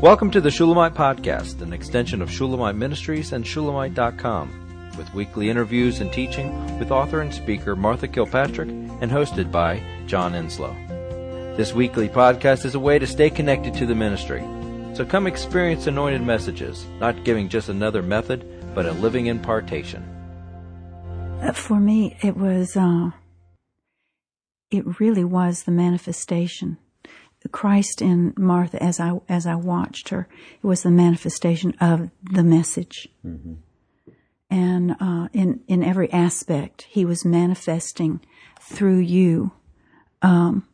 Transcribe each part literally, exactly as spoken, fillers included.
Welcome to the Shulamite Podcast, an extension of Shulamite Ministries and Shulamite dot com, with weekly interviews and teaching with author and speaker Martha Kilpatrick and hosted by John Enslow. This weekly podcast is a way to stay connected to the ministry. So come experience anointed messages, not giving just another method, but a living impartation. For me, it was, uh, it really was the manifestation. Christ in Martha, as I as I watched her, it was the manifestation of the message. Mm-hmm. And uh, in, in every aspect, he was manifesting through you um,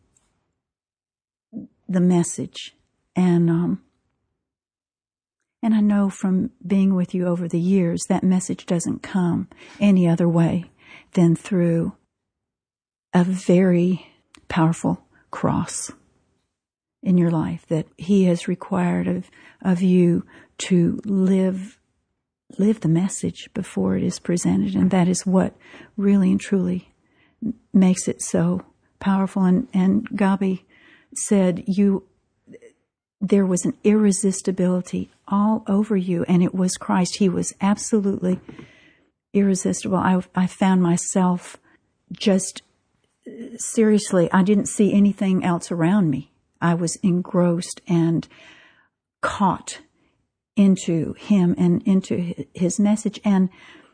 the message. And um, and I know from being with you over the years, that message doesn't come any other way than through a very powerful cross in your life that he has required of, of you to live, live the message before it is presented. And that is what really and truly makes it so powerful. And, and Gabi said you, there was an irresistibility all over you, and it was Christ. He was absolutely irresistible. I, I found myself just seriously, I didn't see anything else around me. I was engrossed and caught into him and into his message. And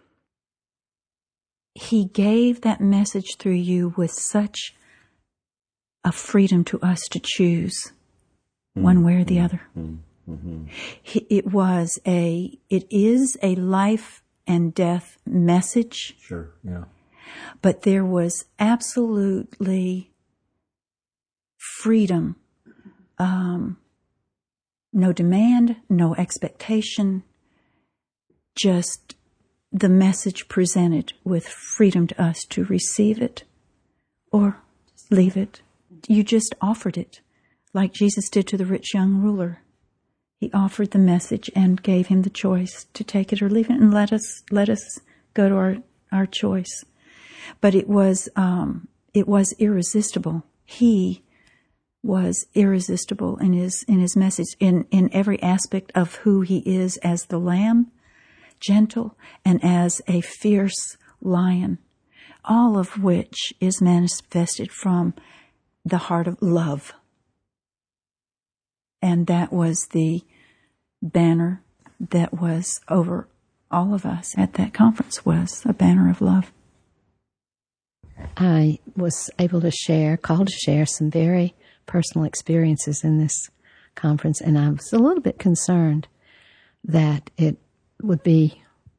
he gave that message through you with such a freedom to us to choose mm-hmm. one way or the other. Mm-hmm. It was a, it is a life and death message. Sure, yeah. But there was absolutely freedom. Um, no demand, no expectation, just the message presented with freedom to us to receive it or leave it. You just offered it, like Jesus did to the rich young ruler. He offered the message and gave him the choice to take it or leave it, and let us let us go to our, our choice. But it was um, it was irresistible. He was irresistible in his in his message, in, in every aspect of who he is as the Lamb, gentle, and as a fierce lion, all of which is manifested from the heart of love. And that was the banner that was over all of us at that conference, was a banner of love. I was able to share, called to share some very personal experiences in this conference, and I was a little bit concerned that it would be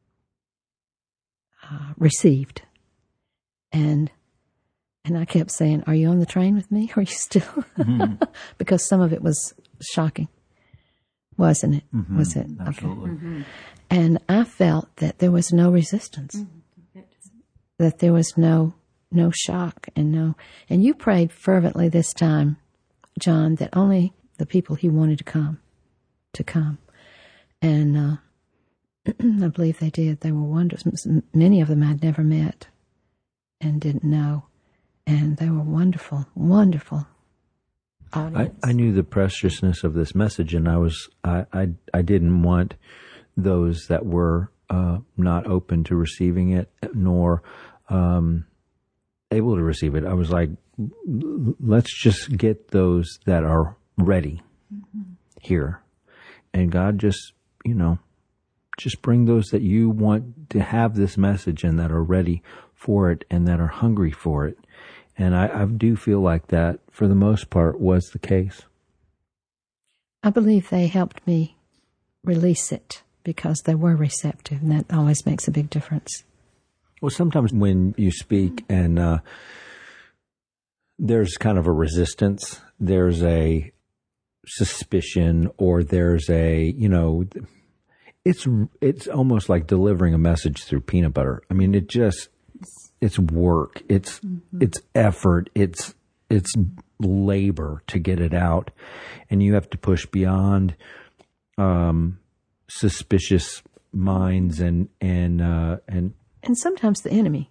uh, received. And and I kept saying, "Are you on the train with me? Or are you still?" Mm-hmm. Because some of it was shocking, wasn't it? Mm-hmm. Was it? Absolutely. Okay. Mm-hmm. And I felt that there was no resistance, mm-hmm. that there was no no shock and no. And you prayed fervently this time, John, that only the people he wanted to come, to come. And uh, I believe they did. They were wonderful. Many of them I'd never met and didn't know. And they were wonderful, wonderful audience. I, I knew the preciousness of this message, and I was I, I, I didn't want those that were uh, not open to receiving it, nor um, able to receive it. I was like, let's just get those that are ready mm-hmm. here. And God just, you know, just bring those that you want to have this message and that are ready for it and that are hungry for it. And I, I do feel like that, for the most part, was the case. I believe they helped me release it because they were receptive, and that always makes a big difference. Well, sometimes when you speak and uh, there's kind of a resistance, there's a suspicion, or there's a, you know, it's it's almost like delivering a message through peanut butter. I mean, it just, it's work, it's mm-hmm. it's effort, it's it's labor to get it out, and you have to push beyond um, suspicious minds and and uh, and and sometimes the enemy.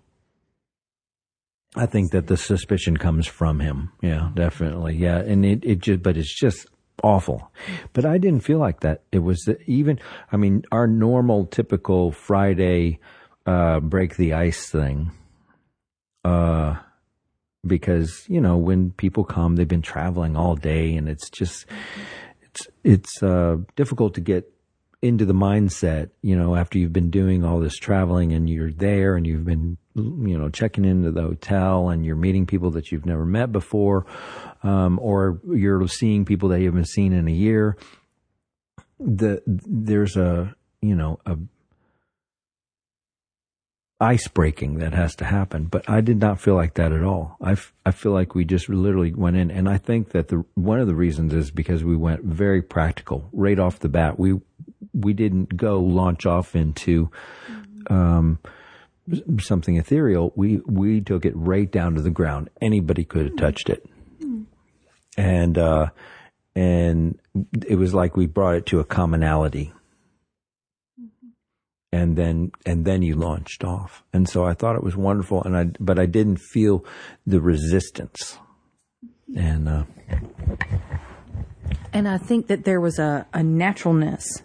I think that the suspicion comes from him. Yeah, definitely. Yeah, and it, it just, but it's just awful. But I didn't feel like that. It was even, I mean, our normal, typical Friday uh, break the ice thing. Uh, because, you know, when people come, they've been traveling all day, and it's just, it's, it's uh, difficult to get into the mindset, you know, after you've been doing all this traveling and you're there and you've been, you know, checking into the hotel and you're meeting people that you've never met before, um, or you're seeing people that you haven't seen in a year. The, there's a, you know, a ice breaking that has to happen, but I did not feel like that at all. I, f- I feel like we just literally went in, and I think that the, one of the reasons is because we went very practical right off the bat. We, we didn't go launch off into, um, something ethereal. We, we took it right down to the ground. Anybody could have touched it. And, uh, and it was like we brought it to a commonality. And then, and then you launched off. And so I thought it was wonderful. And I, but I didn't feel the resistance. And, uh, and I think that there was a, a naturalness.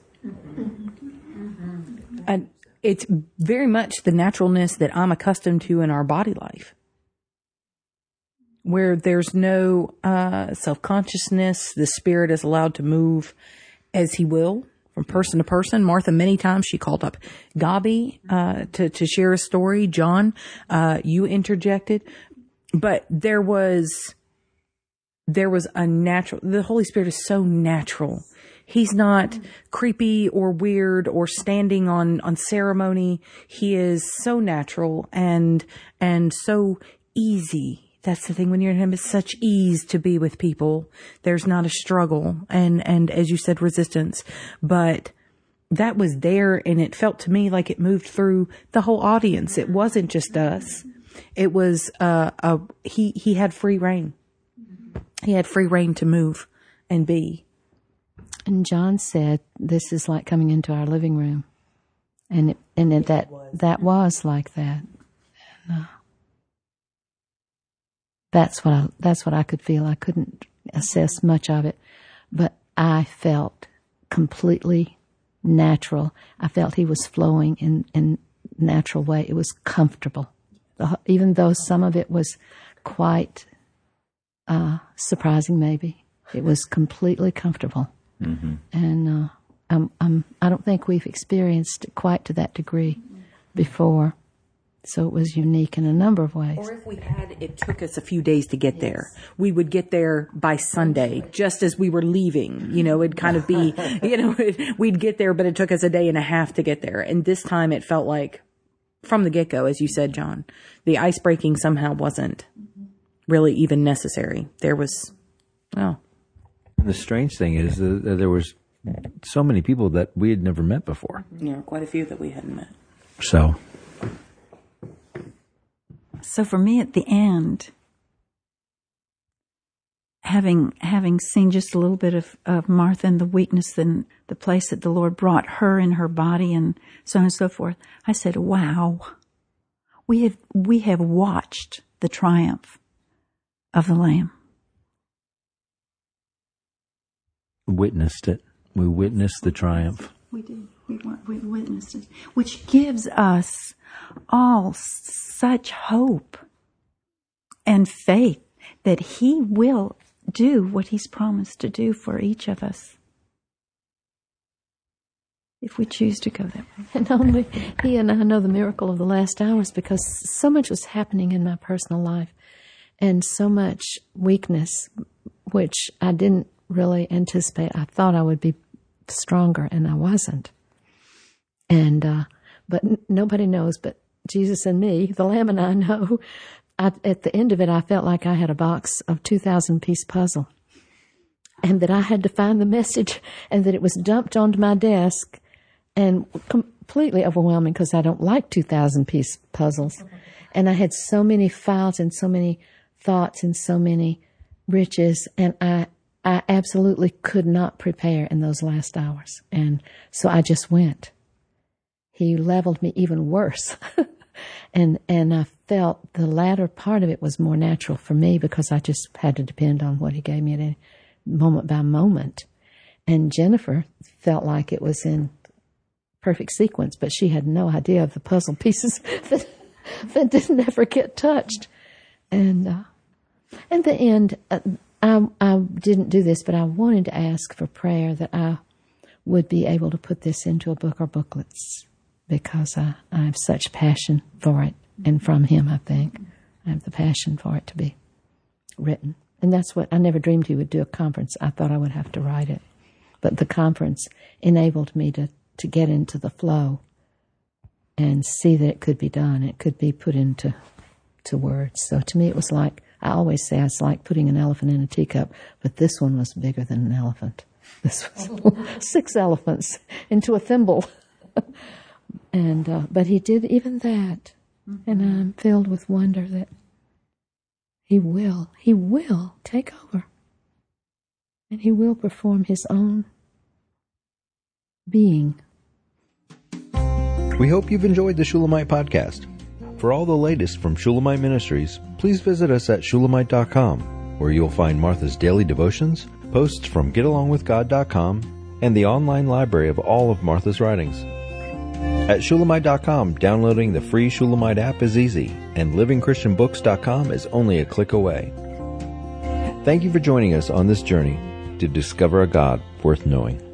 A, it's very much the naturalness that I'm accustomed to in our body life, where there's no uh, self-consciousness. The Spirit is allowed to move as He will from person to person. Martha, many times she called up Gabi uh, to, to share a story. John, uh, you interjected. But there was, there was a natural, the Holy Spirit is so natural. He's not creepy or weird or standing on, on ceremony. He is so natural and, and so easy. That's the thing when you're in Him. It's such ease to be with people. There's not a struggle and, and as you said, resistance, but that was there, and it felt to me like it moved through the whole audience. It wasn't just us. It was, uh, a, he, he had free reign. He had free reign to move and be. And John said, "This is like coming into our living room," and it, and it, that that was like that. And, uh, that's what I, that's what I could feel. I couldn't assess much of it, but I felt completely natural. I felt He was flowing in in natural way. It was comfortable, even though some of it was quite uh, surprising. Maybe it was completely comfortable. Mm-hmm. And uh, I'm, I'm, I don't think we've experienced it quite to that degree before. So it was unique in a number of ways. Or if we had, it took us a few days to get yes. there. We would get there by Sunday, just as we were leaving. You know, it'd kind of be, you know, it, we'd get there, but it took us a day and a half to get there. And this time it felt like, from the get-go, as you said, John, the ice breaking somehow wasn't really even necessary. There was, well... The strange thing is that there was so many people that we had never met before. Yeah, quite a few that we hadn't met. So, so for me at the end, having having seen just a little bit of, of Martha and the weakness and the place that the Lord brought her in her body and so on and so forth, I said, "Wow, we have we have watched the triumph of the Lamb." Witnessed it. We witnessed the triumph. We did. We, we witnessed it, which gives us all such hope and faith that He will do what He's promised to do for each of us if we choose to go that way. And only He and I know the miracle of the last hours, because so much was happening in my personal life and so much weakness, which I didn't really anticipate. I thought I would be stronger, and I wasn't. And, uh, but n- nobody knows but Jesus and me, the Lamb and I know. I, at the end of it, I felt like I had a box of two thousand piece puzzle, and that I had to find the message, and that it was dumped onto my desk, and completely overwhelming because I don't like two thousand piece puzzles. And I had so many files and so many thoughts and so many riches, and I, I absolutely could not prepare in those last hours. And so I just went. He leveled me even worse. and and I felt the latter part of it was more natural for me because I just had to depend on what He gave me at any, moment by moment. And Jennifer felt like it was in perfect sequence, but she had no idea of the puzzle pieces that, that didn't ever get touched. And uh, at the end, uh, I, I didn't do this, but I wanted to ask for prayer that I would be able to put this into a book or booklets, because I, I have such passion for it. And from him, I think, I have the passion for it to be written. And that's what, I never dreamed he would do a conference. I thought I would have to write it. But the conference enabled me to, to get into the flow and see that it could be done. It could be put into to words. So to me, it was like, I always say it's like putting an elephant in a teacup, but this one was bigger than an elephant. This was six elephants into a thimble. and uh, But he did even that. Mm-hmm. And I'm filled with wonder that he will, he will take over. And he will perform his own being. We hope you've enjoyed the Shulamite podcast. For all the latest from Shulamite Ministries, please visit us at shulamite dot com, where you'll find Martha's daily devotions, posts from get along with god dot com, and the online library of all of Martha's writings. At shulamite dot com, downloading the free Shulamite app is easy, and living christian books dot com is only a click away. Thank you for joining us on this journey to discover a God worth knowing.